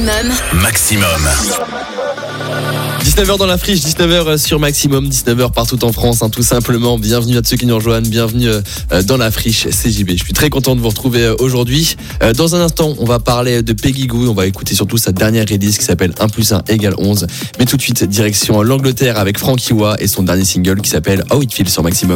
Maximum. 19h dans la friche, 19h sur Maximum, 19h partout en France, tout simplement. Bienvenue à tous ceux qui nous rejoignent, bienvenue dans la friche CJB. Je suis très content de vous retrouver aujourd'hui. Dans un instant, on va parler de Peggy Gou, on va écouter surtout sa dernière release qui s'appelle 1+1 = 11. Mais tout de suite, direction l'Angleterre avec Frankie Wah et son dernier single qui s'appelle How It Feels sur Maximum.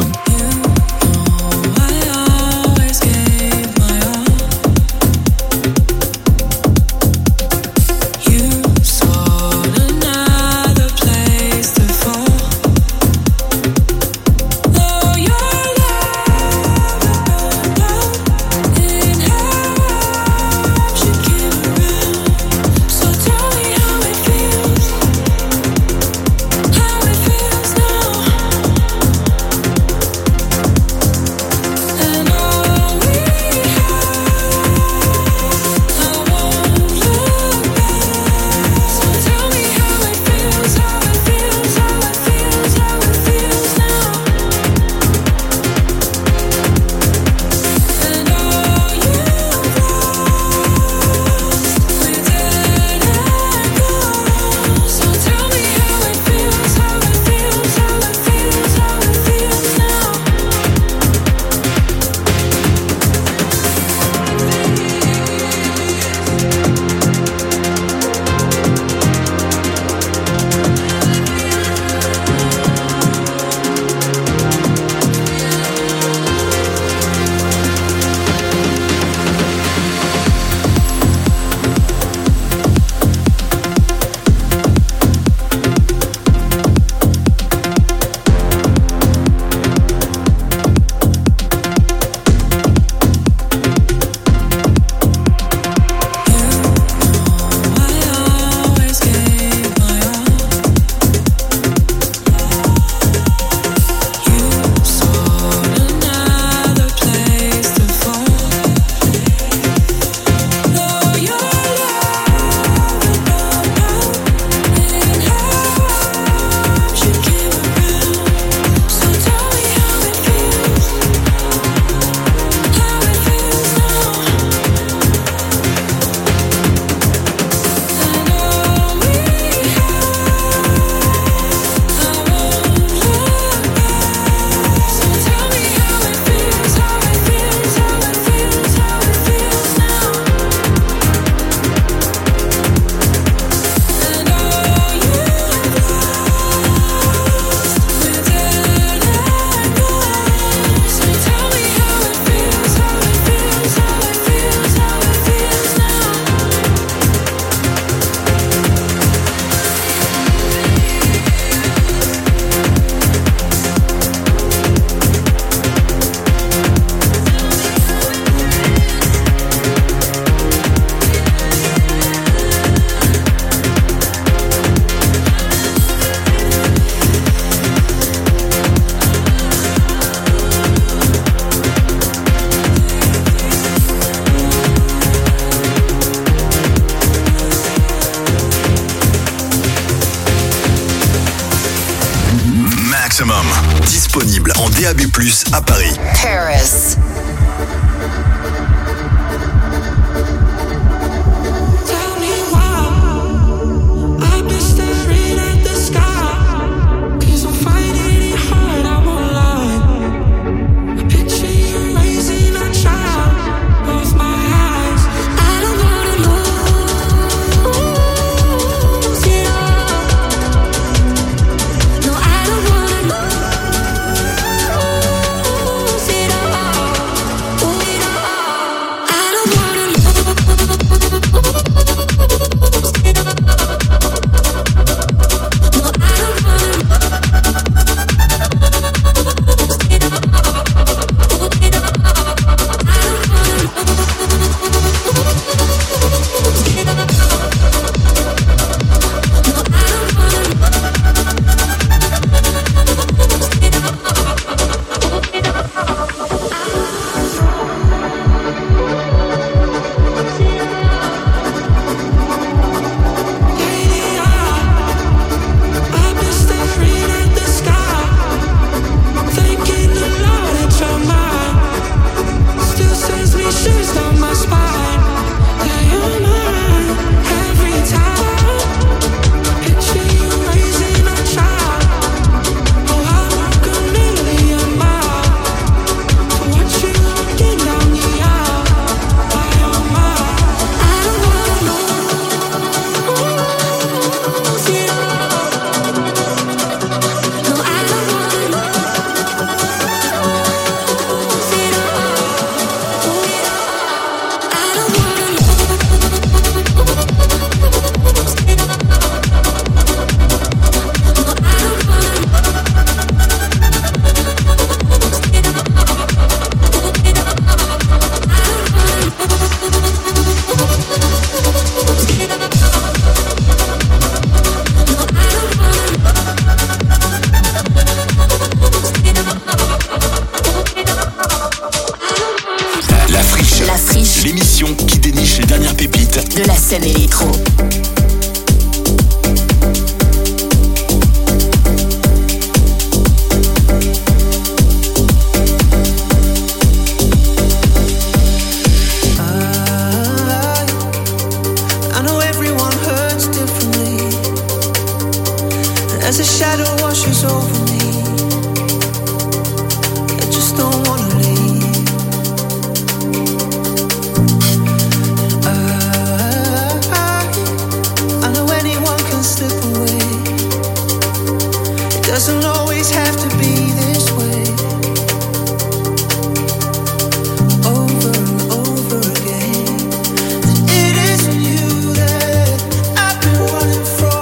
Disponible en DAB+ à Paris. Paris. No, I don't wanna lose it all. scène électro. As a shadow washes over me, I just don't wanna leave. I know anyone can slip away. It doesn't always have to be this way. Over and over again. It isn't you that I've been running from.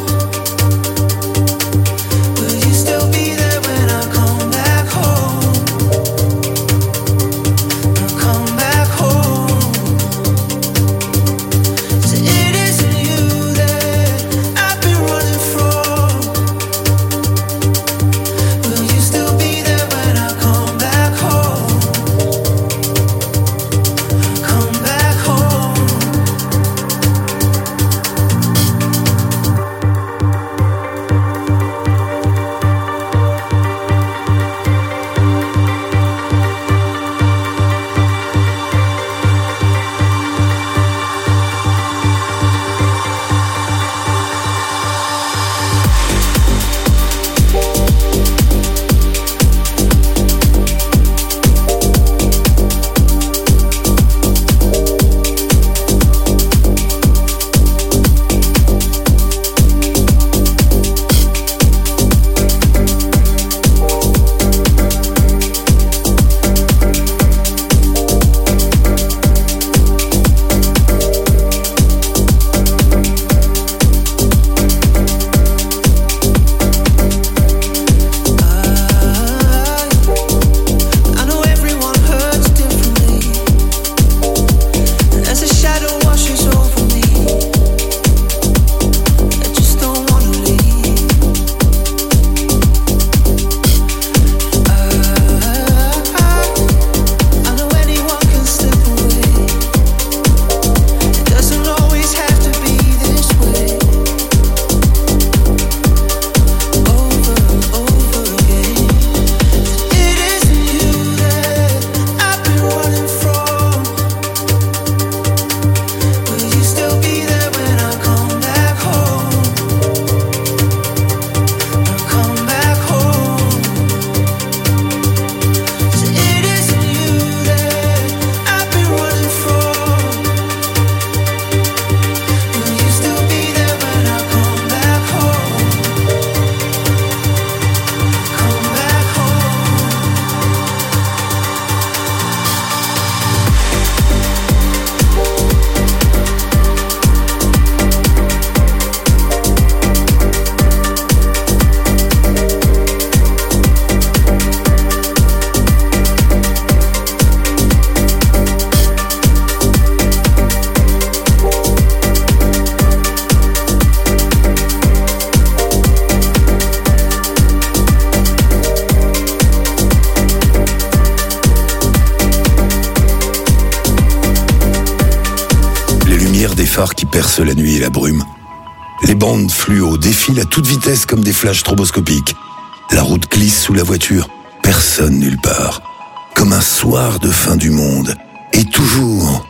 Qui percent la nuit et la brume. Les bandes fluo défilent à toute vitesse comme des flashs stroboscopiques. La route glisse sous la voiture, personne nulle part. Comme un soir de fin du monde. Et toujours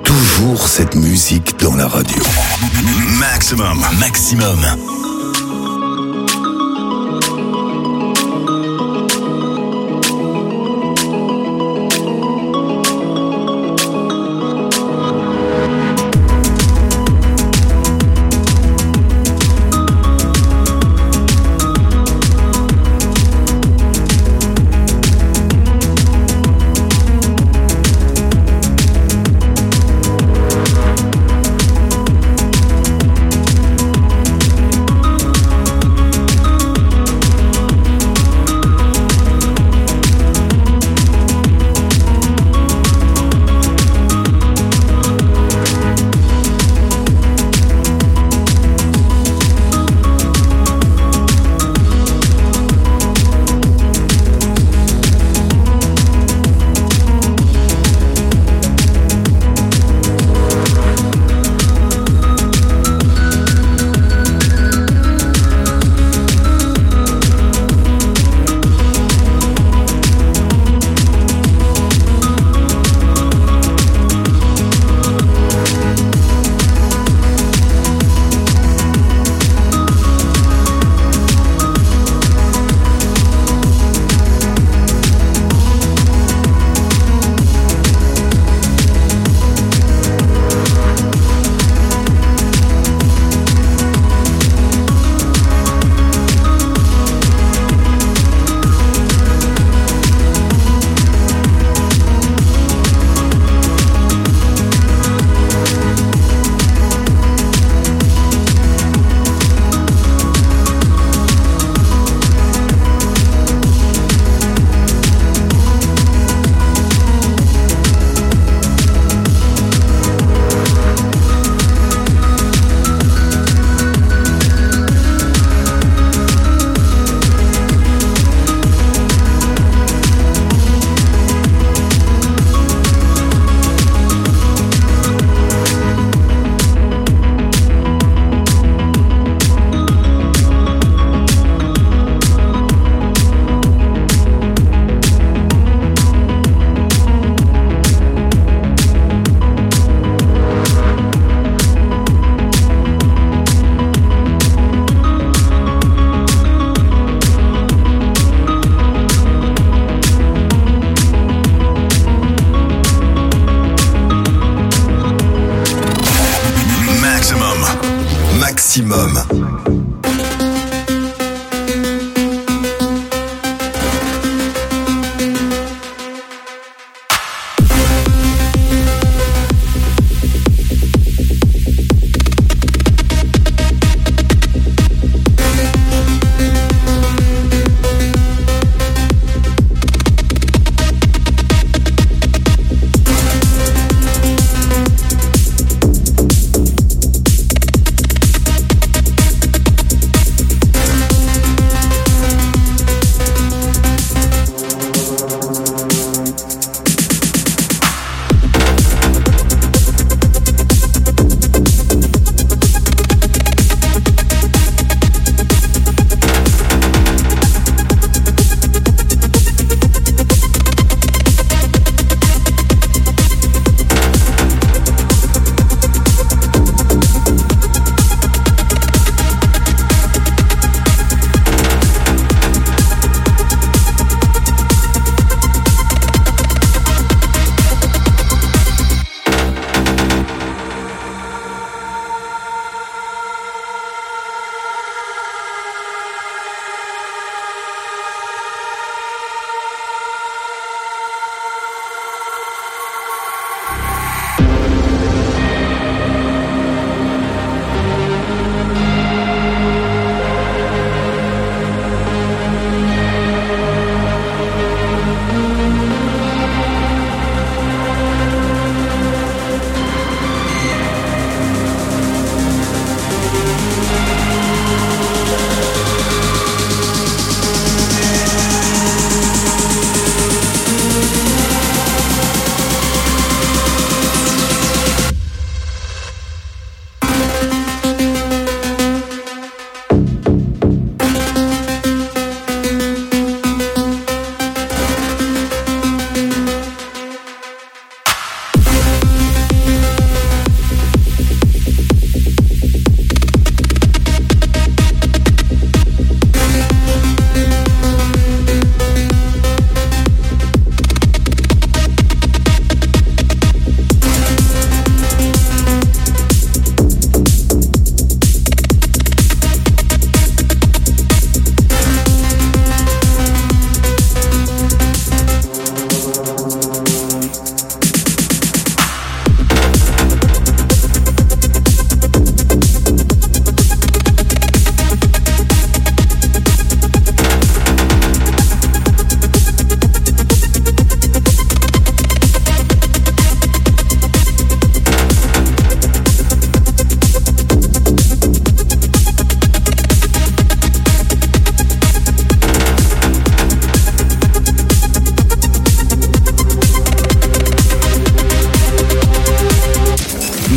cette musique dans la radio. Maximum.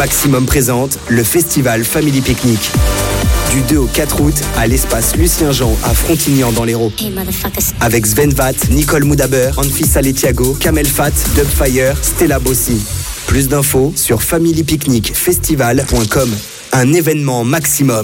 Maximum présente le festival Family Picnic. Du 2 au 4 août à l'espace Lucien Jean à Frontignan dans l'Hérault. Avec Sven Vath, Nicole Moudaber, Anfisa Letiago, Kamel Fat, Dubfire, Stella Bossi. Plus d'infos sur familypicnicfestival.com. Un événement maximum.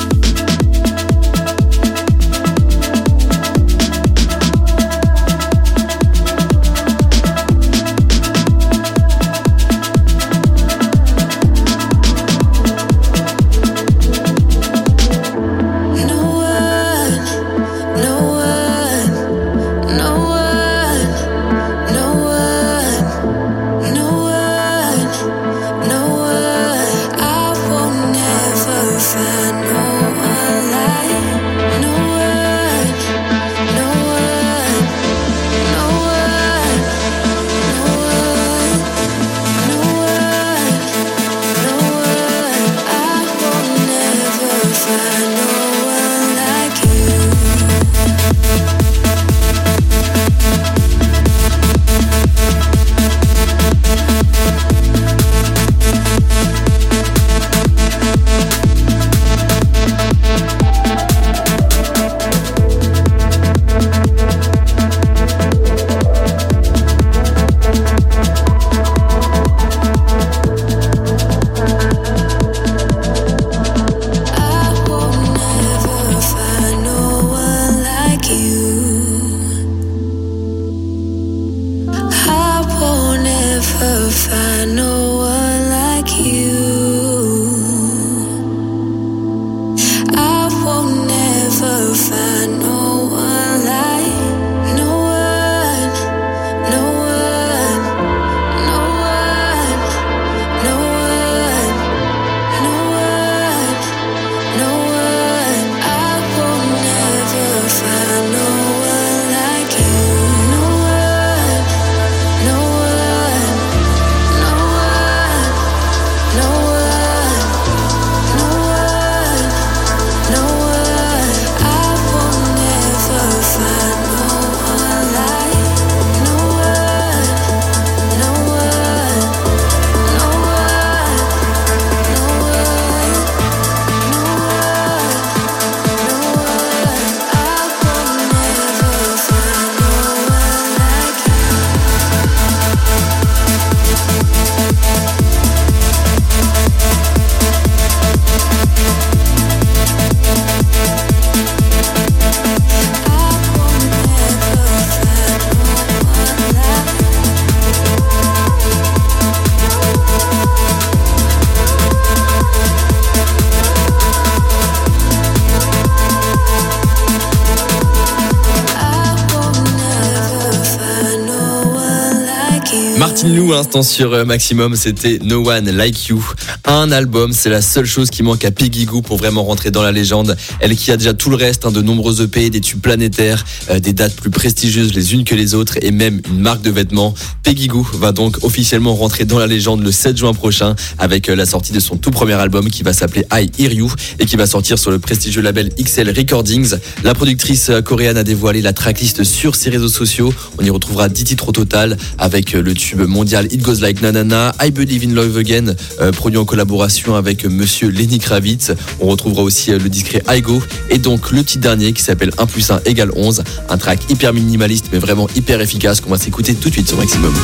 Martin Lou, à l'instant sur Maximum, c'était No One Like You. Un album, c'est la seule chose qui manque à Peggy Gou pour vraiment rentrer dans la légende. Elle qui a déjà tout le reste, de nombreux EP, des tubes planétaires, des dates plus prestigieuses les unes que les autres et même une marque de vêtements. Peggy Gou va donc officiellement rentrer dans la légende le 7 juin prochain avec la sortie de son tout premier album qui va s'appeler I Hear You et qui va sortir sur le prestigieux label XL Recordings. La productrice coréenne a dévoilé la tracklist sur ses réseaux sociaux. On y retrouvera 10 titres au total avec le tube mondial It Goes Like Nanana, I Believe in Love Again, produit en collaboration avec monsieur Lenny Kravitz. On retrouvera aussi le discret I Go et donc le petit dernier qui s'appelle 1+1 = 11, un track hyper minimaliste mais vraiment hyper efficace qu'on va s'écouter tout de suite sur Maximum.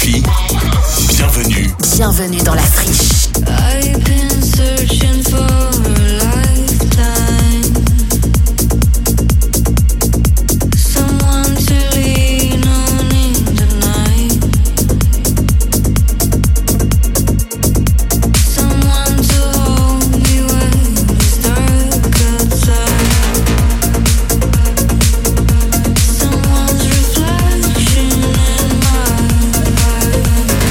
Sophie, bienvenue. Bienvenue dans la friche. I've been searching for a lifetime, someone to lean on in the night, someone to hold me when it's dark outside, someone's reflection in my eyes.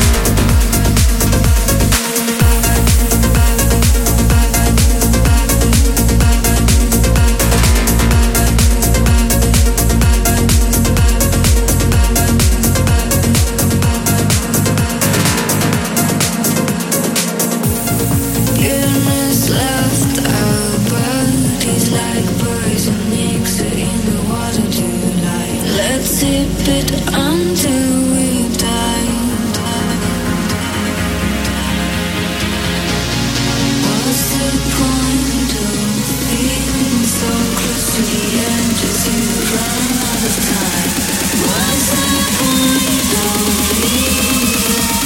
Goodness left our bodies like poison mixer in the water tonight. Let's sip it until we die. What's the point of being so close to the edge as you run out of time? What's the point of being?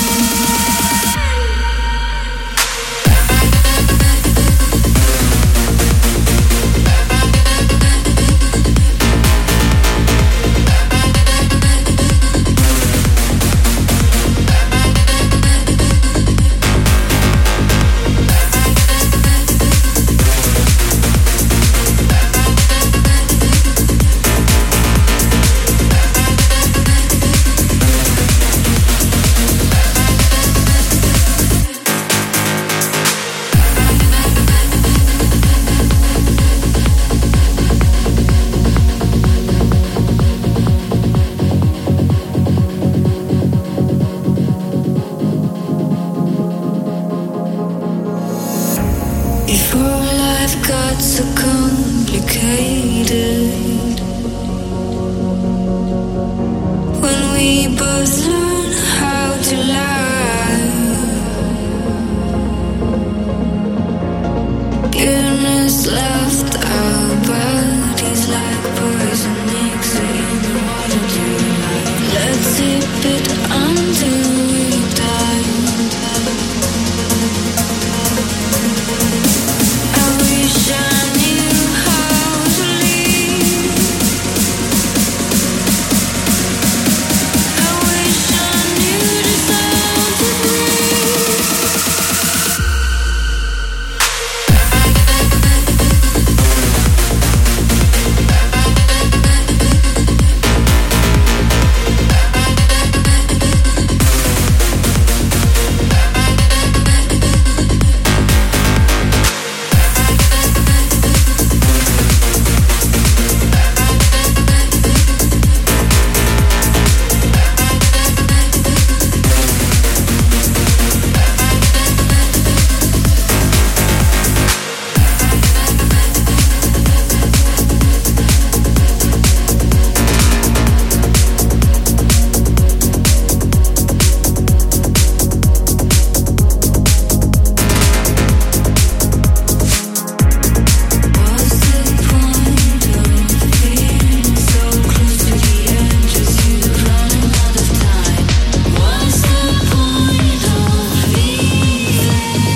Before life got so complicated, when we both learned how to lie, goodness left our bodies like poison mixer in the water tonight. Let's sip it until we die. I wish I knew how to leave. I wish I knew just how to breathe. What's the point of being so close to the edge as you running out of time? What's the point of being?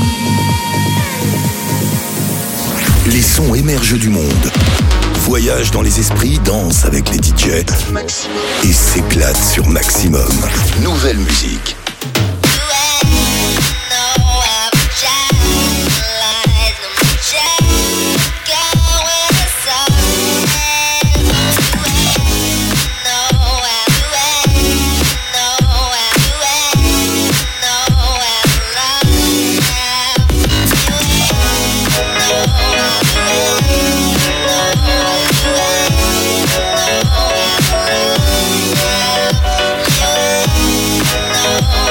Les sons émergent du monde, voyagent dans les esprits, dansent avec les DJ et s'éclatent sur Maximum. Nouvelle musique. Oh,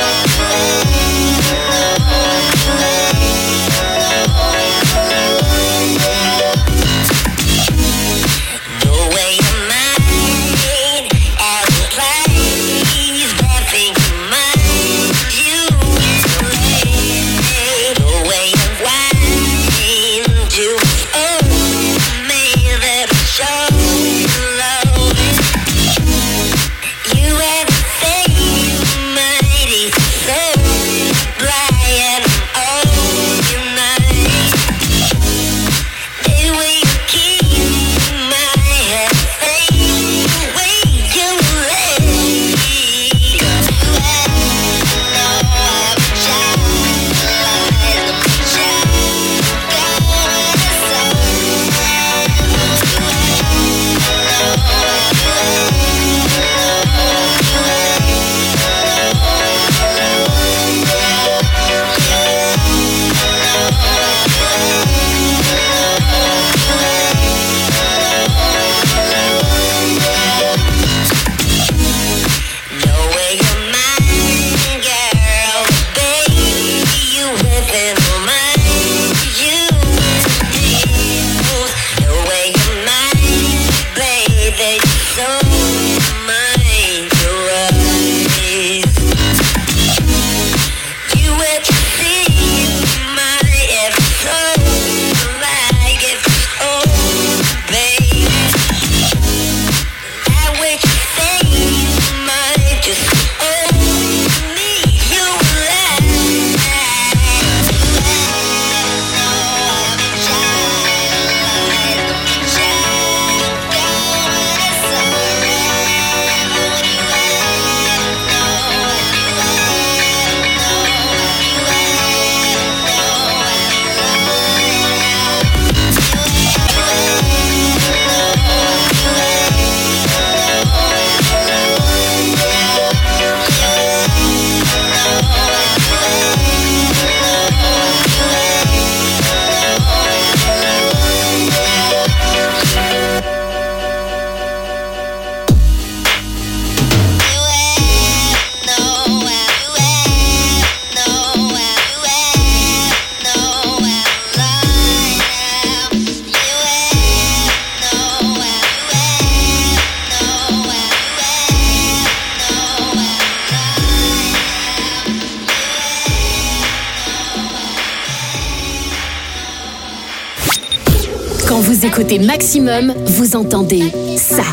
Quand vous écoutez Maximum, vous entendez ça.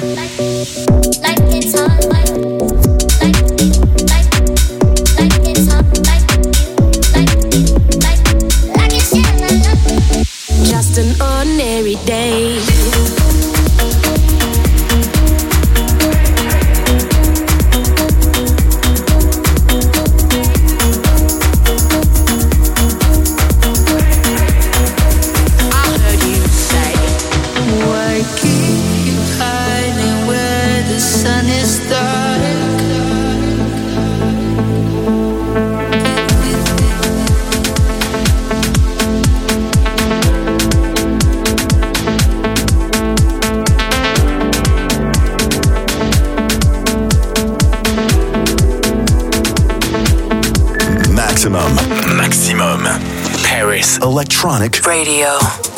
Just an ordinary day. Maximum. Paris Electronic Radio.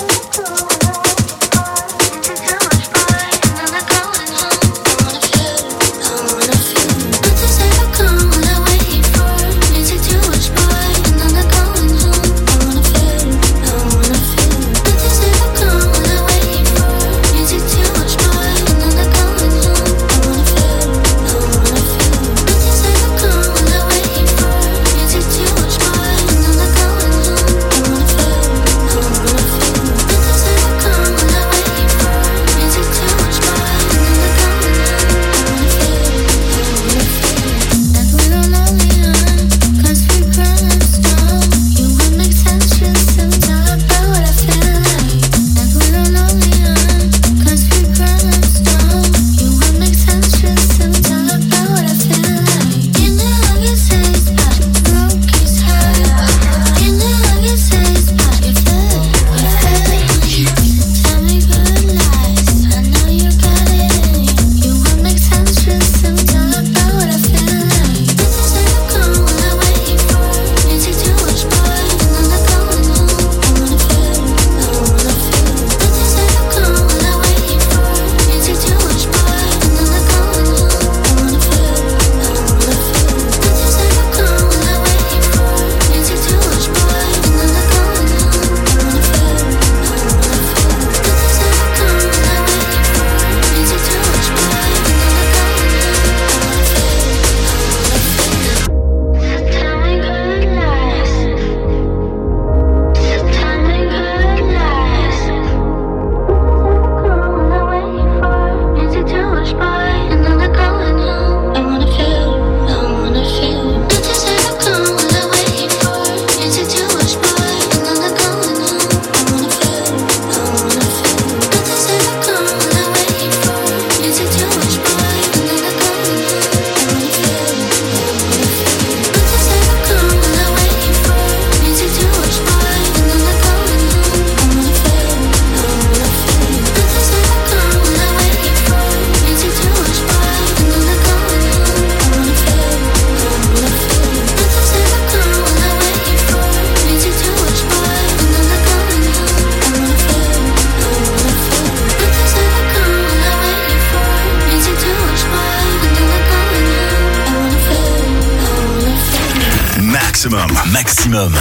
Maximum.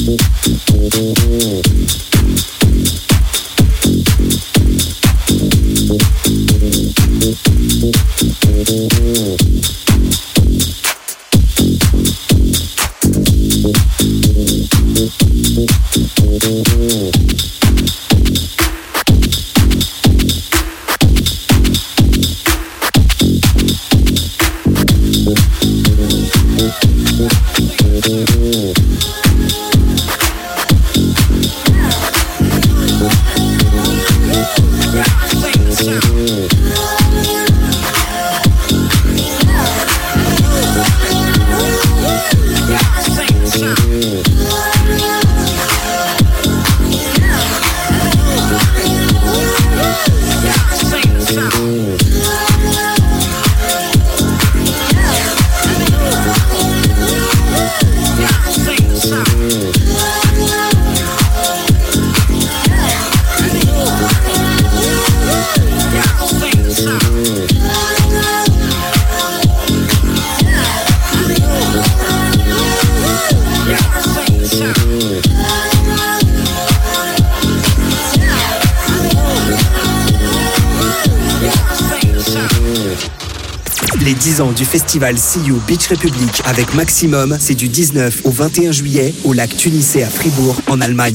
Les 10 ans du festival See You Beach Republic avec Maximum, c'est du 19 au 21 juillet au lac Tunisé à Fribourg, en Allemagne.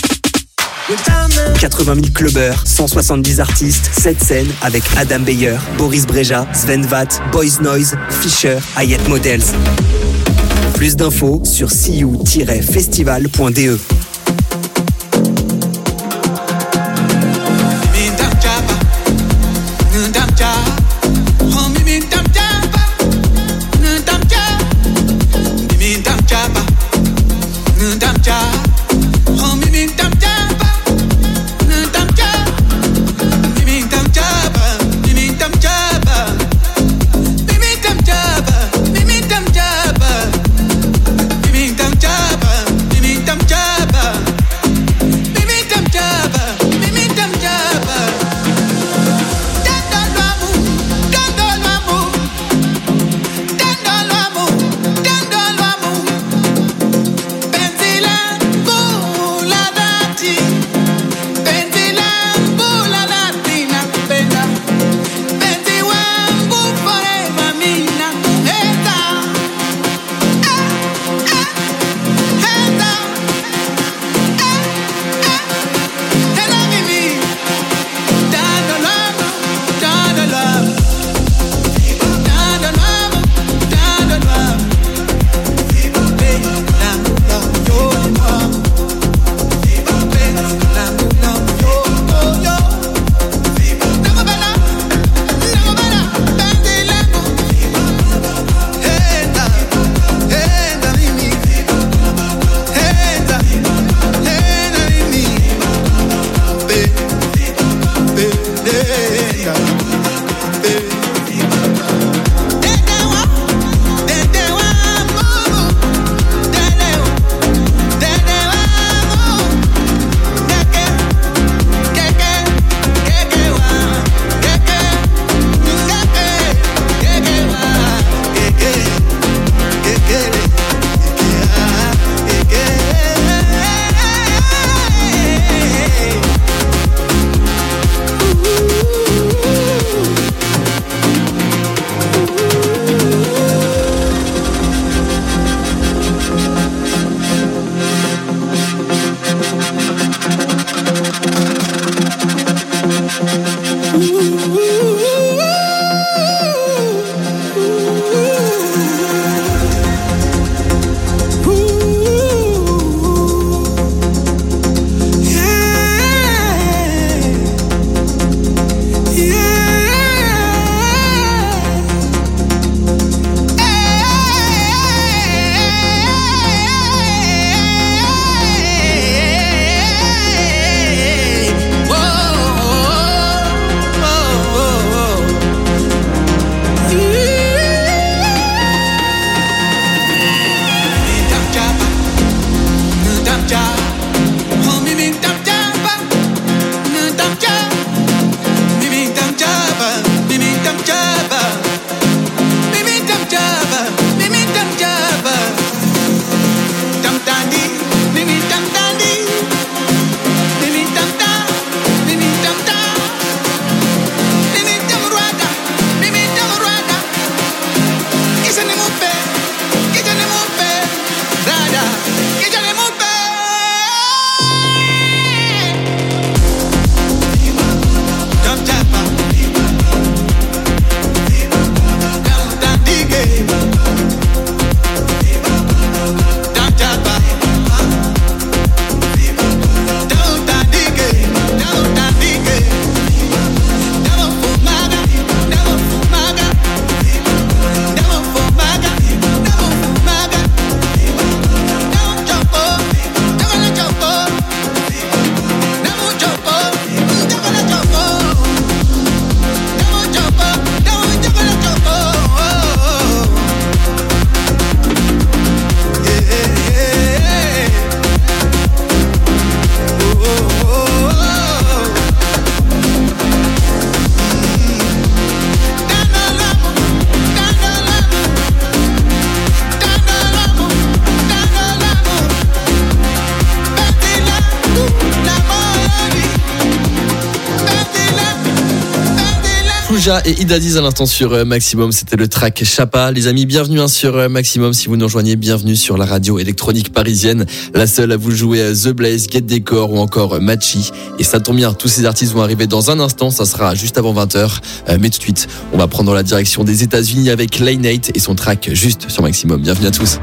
80 000 clubbers, 170 artistes, 7 scènes avec Adam Beyer, Boris Brejcha, Sven Vath, Boys Noise, Fisher, Hayat Models. Plus d'infos sur see-you-festival.de. Go Khouja et Idadiz à l'instant sur Maximum, c'était le track Chapa. Les amis, bienvenue sur Maximum. Si vous nous rejoignez, bienvenue sur la radio électronique parisienne. La seule à vous jouer The Blaze, Get Decor ou encore Machi. Et ça tombe bien, tous ces artistes vont arriver dans un instant, ça sera juste avant 20h. Mais tout de suite, on va prendre la direction des États-Unis avec Lane 8 et son track juste sur Maximum. Bienvenue à tous.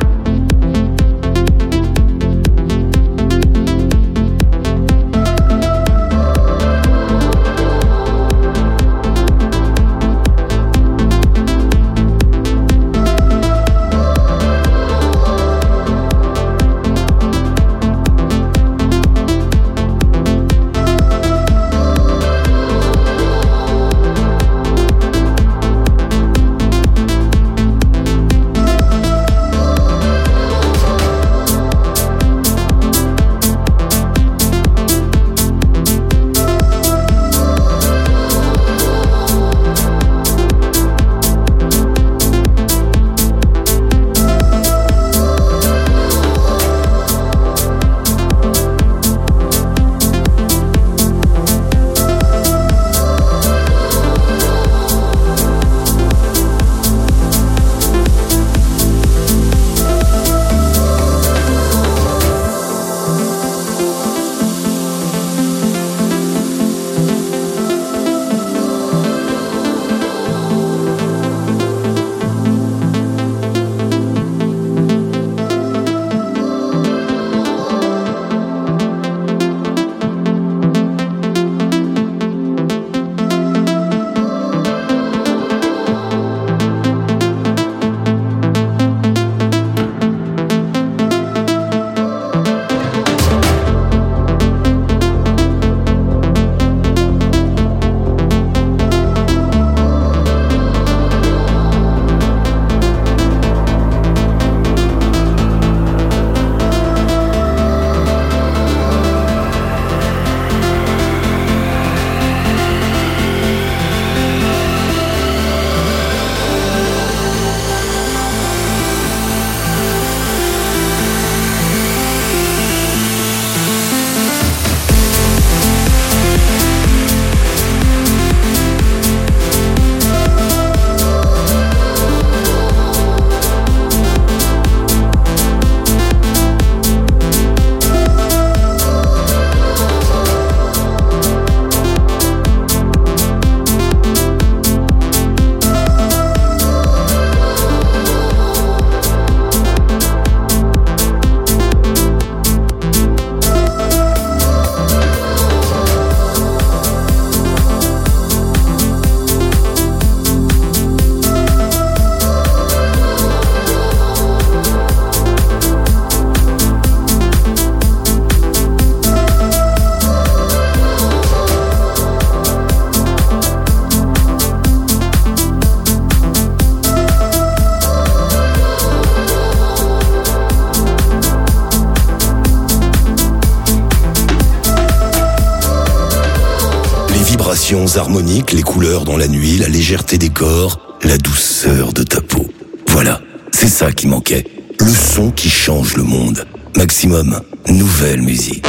Harmoniques, les couleurs dans la nuit, la légèreté des corps, la douceur de ta peau. Voilà, c'est ça qui manquait. Le son qui change le monde. Maximum, nouvelle musique.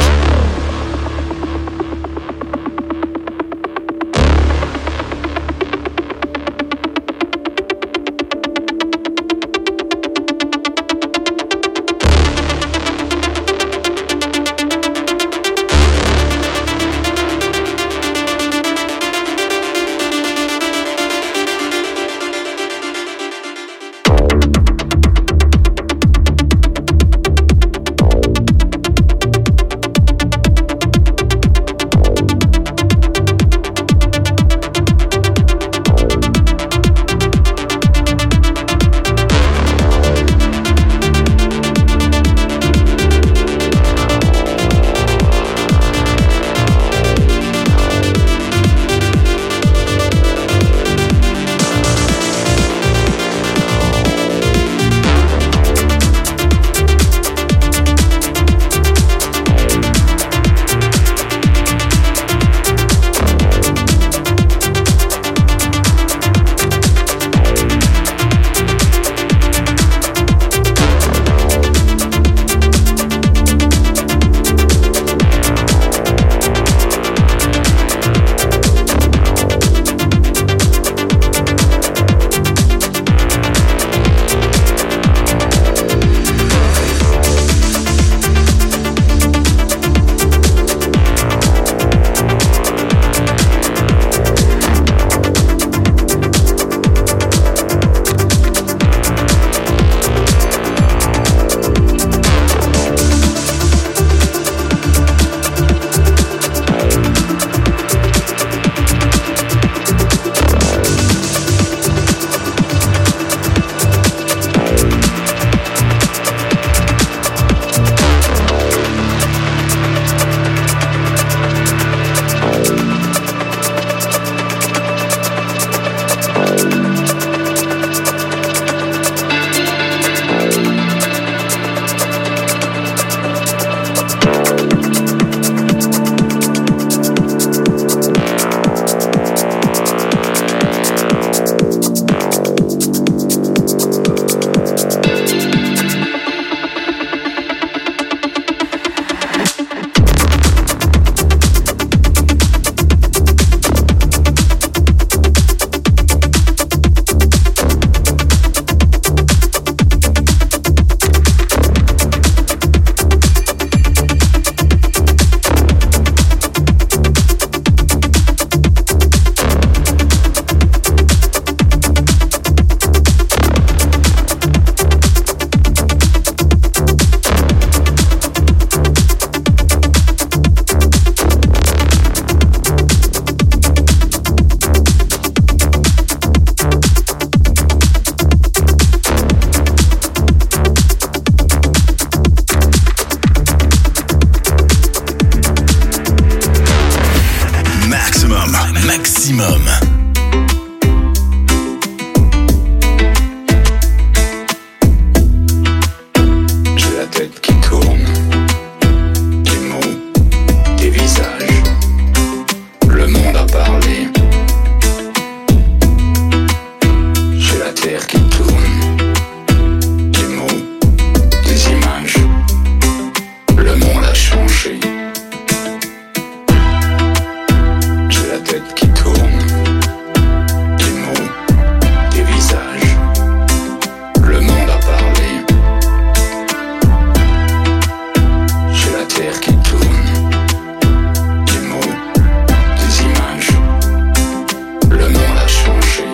terre qui tourne. Des mots, des images. Le monde a changé.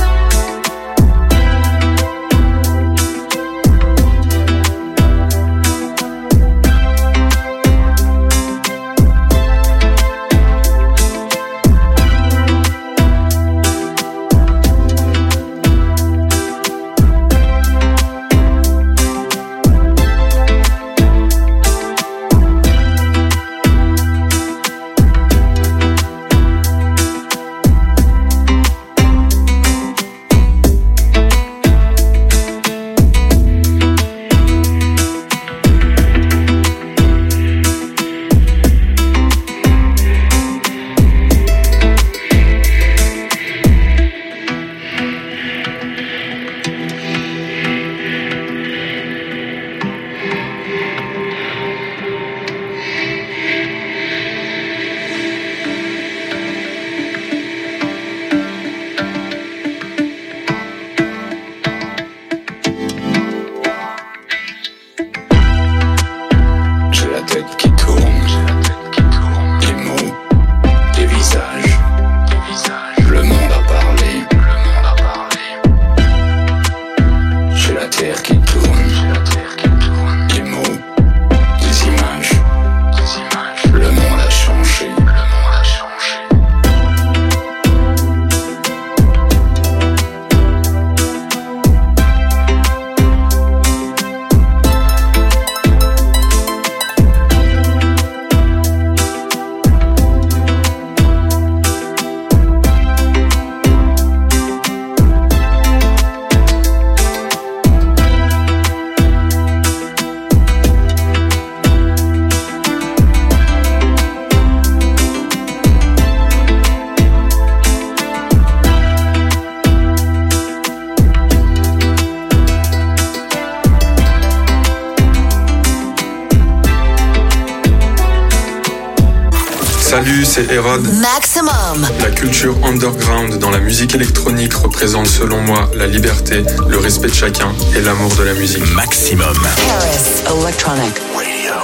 Salut, c'est Erod. Maximum. La culture underground dans la musique électronique représente selon moi la liberté, le respect de chacun et l'amour de la musique. Maximum. Paris Electronic Radio.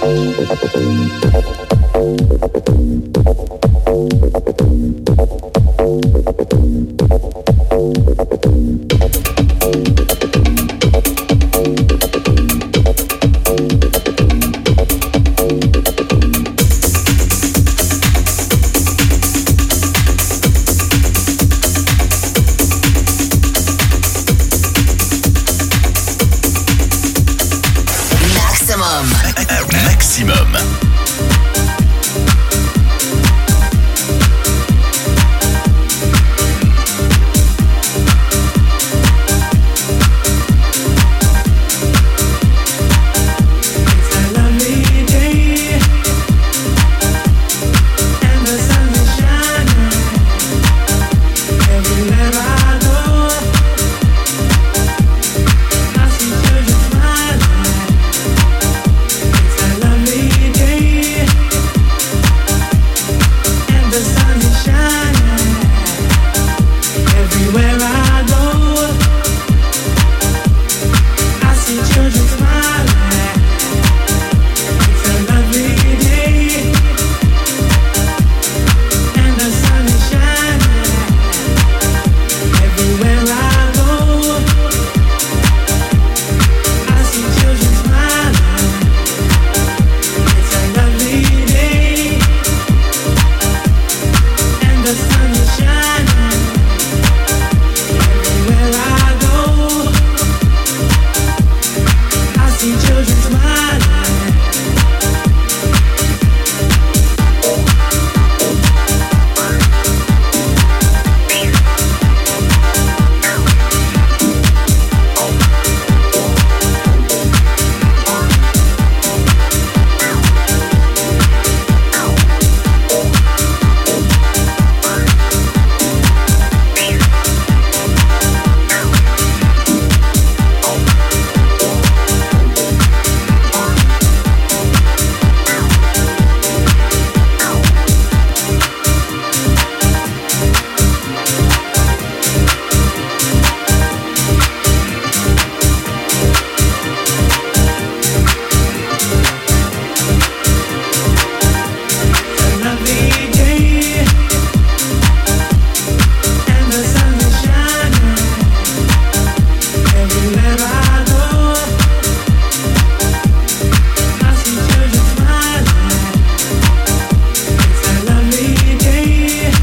Maximum.